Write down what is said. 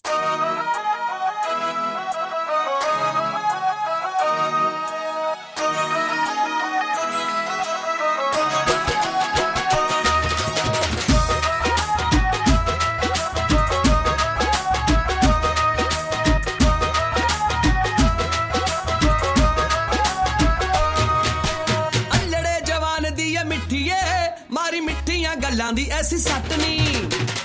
ਮਿੱਠੀਏ ਮਾਰੀ ਮਿੱਠੀਆਂ ਗੱਲਾਂ ਦੀ ਐਸੀ ਸੱਟ ਨੀ